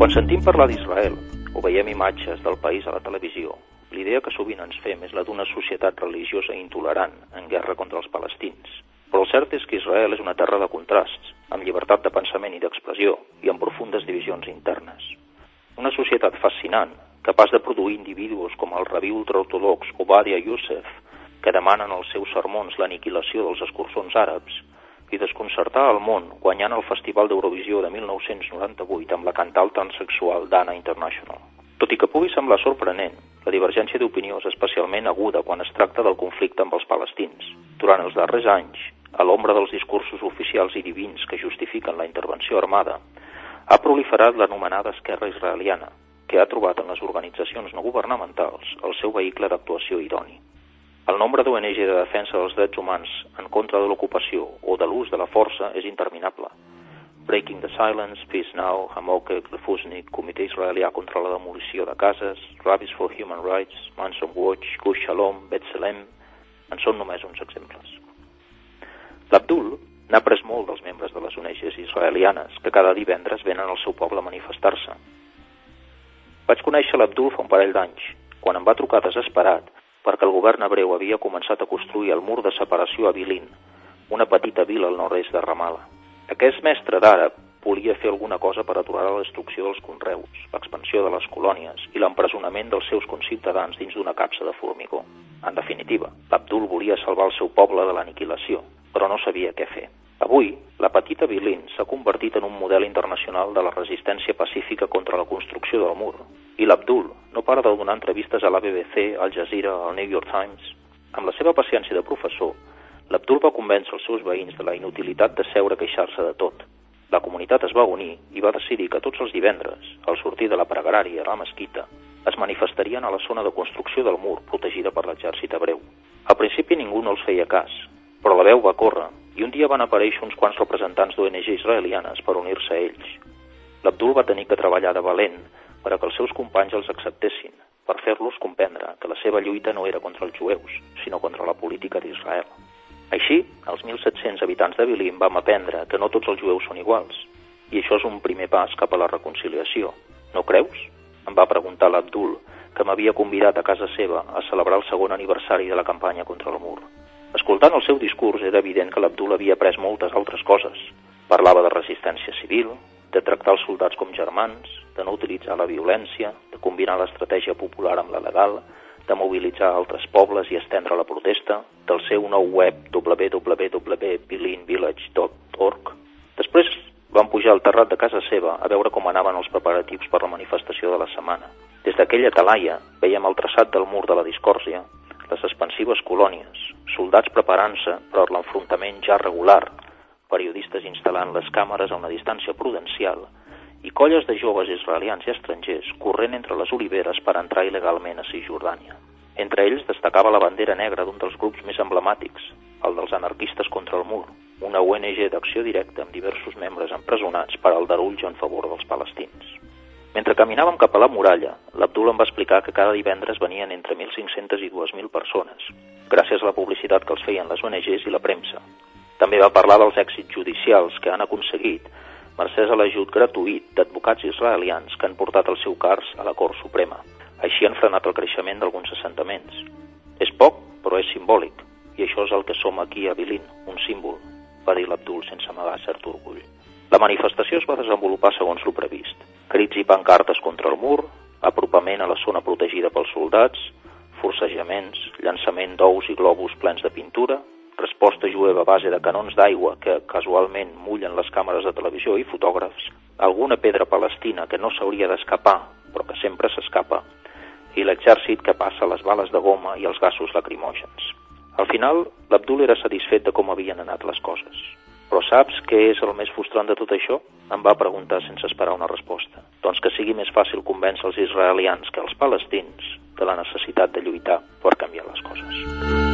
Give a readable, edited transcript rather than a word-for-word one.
Quan sentim parlar d'Israel o veiem imatges del país a la televisió, l'idea que sovint ens fem és la d'una societat religiosa intolerant en guerra contra els palestins. Però el cert és que Israel és una terra de contrasts, amb llibertat de pensament i d'expressió i amb profundes divisions internes. Una societat fascinant, capaç de produir individus com el rabí ultraortodox Obadia Youssef, que demanen als seus sermons l'aniquilació dels escurçons àrabs, i desconcertar el món guanyant el Festival d'Eurovisió de 1998 amb la cantant transsexual Dana International. Tot i que pugui semblar sorprenent, la divergència d'opinió és especialment aguda quan es tracta del conflicte amb els palestins. Durant els darrers anys, a l'ombra dels discursos oficials i divins que justifiquen la intervenció armada, ha proliferat l'anomenada esquerra israeliana, que ha trobat en les organitzacions no governamentals el seu vehicle d'actuació idoni. El nombre d'ONG de defensa dels drets humans en contra de l'ocupació o de l'ús de la força és interminable. Breaking the Silence, Peace Now, Hamokek, Refusnik, Comitè Israelià contra la demolició de cases, Rabbis for Human Rights, Manson Watch, Gush Shalom, B'Tselem, en són només uns exemples. L'Abdul n'ha après molt dels membres de les ONGs israelianes que cada divendres venen al seu poble a manifestar-se. Vaig conèixer l'Abdul fa un parell d'anys, quan em va trucar desesperat perquè el govern hebreu havia començat a construir el mur de separació a Bilin, una petita vila al nord-est de Ramallah. Aquest mestre d'àrab volia fer alguna cosa per aturar la destrucció dels conreus, l'expansió de les colònies i l'empresonament dels seus conciutadans dins d'una capsa de formigó. En definitiva, l'Abdul volia salvar el seu poble de l'aniquilació, però no sabia què fer. Avui, la petita Bilin s'ha convertit en un model internacional de la resistència pacífica contra la construcció del mur. I l'Abdul no para de donar entrevistes a la BBC, Al Jazeera, al New York Times. Amb la seva paciència de professor, l'Abdul va convèncer els seus veïns de la inutilitat de seure a queixar-se de tot. La comunitat es va unir i va decidir que tots els divendres, al sortir de la pregària a la mesquita, es manifestarien a la zona de construcció del mur protegida per l'exèrcit hebreu. Al principi ningú no els feia cas, però la veu va córrer i un dia van aparèixer uns quants representants d'ONG israelianes per unir-se a ells. L'Abdul va tenir que treballar de valent per a que els seus companys els acceptessin, per fer-los comprendre que la seva lluita no era contra els jueus, sinó contra la política d'Israel. Així, els 1.700 habitants de Bilin vam aprendre que no tots els jueus són iguals, i això és un primer pas cap a la reconciliació. No creus? Em va preguntar l'Abdul, que m'havia convidat a casa seva a celebrar el segon aniversari de la campanya contra el mur. Escoltant el seu discurs era evident que l'Abdul havia après moltes altres coses. Parlava de resistència civil, de tractar els soldats com germans, de no utilitzar la violència, de combinar l'estratègia popular amb la legal, de mobilitzar altres pobles i estendre la protesta, del seu nou web www.bilinvillage.org. Després van pujar al terrat de casa seva a veure com anaven els preparatius per la manifestació de la setmana. Des d'aquella talaia veiem el traçat del mur de la discòrdia, les expansives colònies, soldats preparant-se per l'enfrontament ja regular, periodistes instal·lant les càmeres a una distància prudencial i colles de joves israelians i estrangers corrent entre les oliveres per entrar il·legalment a Cisjordània. Entre ells destacava la bandera negra d'un dels grups més emblemàtics, el dels anarquistes contra el mur, una ONG d'acció directa amb diversos membres empresonats per aldarulls en favor dels palestins. Mentre caminàvem cap a la muralla, l'Abdul em va explicar que cada divendres venien entre 1.500 i 2.000 persones, gràcies a la publicitat que els feien les ONGs i la premsa. També va parlar dels èxits judicials que han aconseguit mercès a l'ajut gratuït d'advocats israelians que han portat el seu cas a la Cort Suprema. Així han frenat el creixement d'alguns assentaments. És poc, però és simbòlic, i això és el que som aquí a Bilin, un símbol, va dir l'Abdul sense amagar cert orgull. La manifestació es va desenvolupar segons lo previst. Crits i pancartes contra el mur, apropament a la zona protegida pels soldats, forcejaments, llançament d'ous i globus plens de pintura, resposta jueva a base de canons d'aigua que casualment mullen les càmeres de televisió i fotògrafs, alguna pedra palestina que no s'hauria d'escapar, però que sempre s'escapa, i l'exèrcit que passa les bales de goma i els gasos lacrimògens. Al final, l'Abdul era satisfet de com havien anat les coses. Però saps què és el més frustrant de tot això? Em va preguntar sense esperar una resposta. Doncs que sigui més fàcil convèncer els israelians que els palestins de la necessitat de lluitar per canviar les coses.